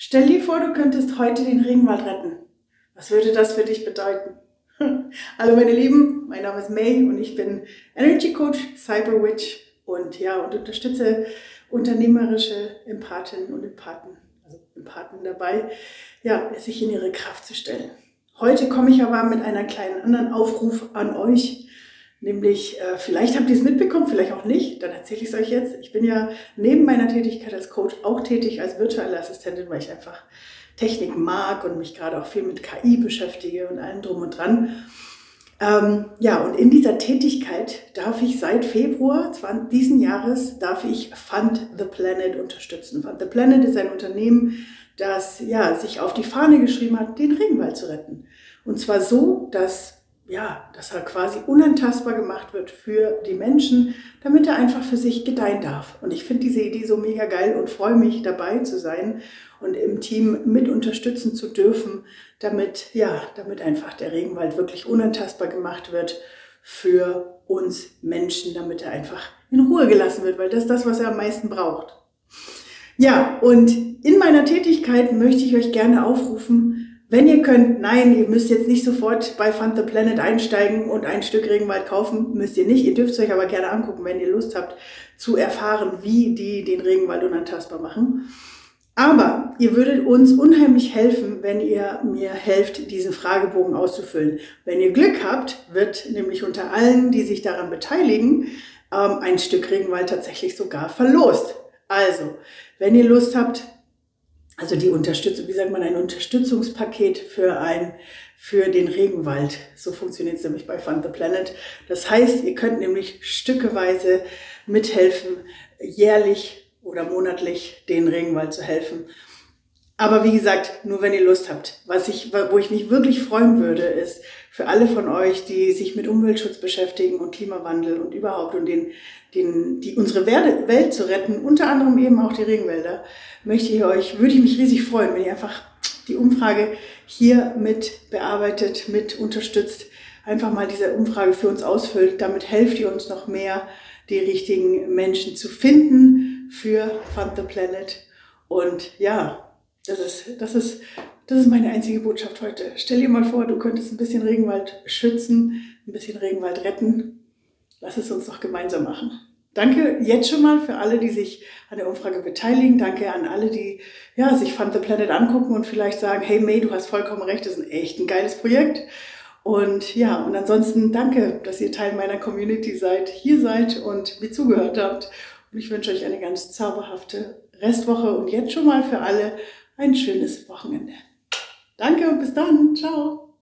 Stell dir vor, du könntest heute den Regenwald retten. Was würde das für dich bedeuten? Hallo meine Lieben, mein Name ist May und ich bin Energy Coach, Cyber Witch und unterstütze unternehmerische Empathinnen und Empathen dabei, sich in ihre Kraft zu stellen. Heute komme ich aber mit einer kleinen anderen Aufruf an euch. Nämlich, vielleicht habt ihr es mitbekommen, vielleicht auch nicht, dann erzähle ich es euch jetzt. Ich bin ja neben meiner Tätigkeit als Coach auch tätig als virtuelle Assistentin, weil ich einfach Technik mag und mich gerade auch viel mit KI beschäftige und allem drum und dran. Und in dieser Tätigkeit darf ich seit Februar diesen Jahres Fund the Planet unterstützen. Fund the Planet ist ein Unternehmen, das sich auf die Fahne geschrieben hat, den Regenwald zu retten. Und zwar so, dass er quasi unantastbar gemacht wird für die Menschen, damit er einfach für sich gedeihen darf. Und ich finde diese Idee so mega geil und freue mich, dabei zu sein und im Team mit unterstützen zu dürfen, damit einfach der Regenwald wirklich unantastbar gemacht wird für uns Menschen, damit er einfach in Ruhe gelassen wird, weil das ist das, was er am meisten braucht. Ja, und in meiner Tätigkeit möchte ich euch gerne aufrufen, wenn ihr könnt, nein, ihr müsst jetzt nicht sofort bei Fund the Planet einsteigen und ein Stück Regenwald kaufen, müsst ihr nicht. Ihr dürft es euch aber gerne angucken, wenn ihr Lust habt zu erfahren, wie die den Regenwald unantastbar machen. Aber ihr würdet uns unheimlich helfen, wenn ihr mir helft, diesen Fragebogen auszufüllen. Wenn ihr Glück habt, wird nämlich unter allen, die sich daran beteiligen, ein Stück Regenwald tatsächlich sogar verlost. Also, wenn ihr Lust habt, also die Unterstützung, ein Unterstützungspaket für den Regenwald. So funktioniert es nämlich bei Fund the Planet. Das heißt, ihr könnt nämlich stückeweise mithelfen, jährlich oder monatlich den Regenwald zu helfen. Aber wie gesagt, nur wenn ihr Lust habt. Wo ich mich wirklich freuen würde, ist für alle von euch, die sich mit Umweltschutz beschäftigen und Klimawandel und überhaupt und unsere Welt zu retten, unter anderem eben auch die Regenwälder, würde ich mich riesig freuen, wenn ihr einfach die Umfrage hier mit bearbeitet, mit unterstützt, einfach mal diese Umfrage für uns ausfüllt. Damit helft ihr uns noch mehr, die richtigen Menschen zu finden für Fund the Planet. Und das ist meine einzige Botschaft heute. Stell dir mal vor, du könntest ein bisschen Regenwald schützen, ein bisschen Regenwald retten. Lass es uns doch gemeinsam machen. Danke jetzt schon mal für alle, die sich an der Umfrage beteiligen. Danke an alle, die sich Fund the Planet angucken und vielleicht sagen, hey May, du hast vollkommen recht, das ist ein geiles Projekt. Und ansonsten danke, dass ihr Teil meiner Community hier seid und mir zugehört habt. Und ich wünsche euch eine ganz zauberhafte Restwoche und jetzt schon mal für alle ein schönes Wochenende. Danke und bis dann. Ciao.